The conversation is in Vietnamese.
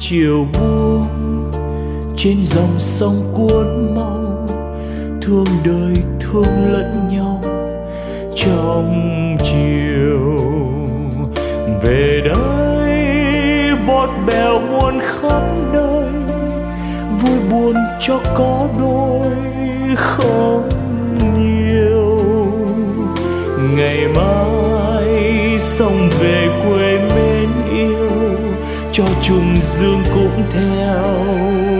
chiều buông trên dòng sông cuốn mau, thương đời thương lẫn nhau trong chiều. Về đây bọt bèo muôn khắp nơi, vui buồn cho có đôi không nhiều. Ngày mai sông về quê mến yêu, cho trùng dương cũng theo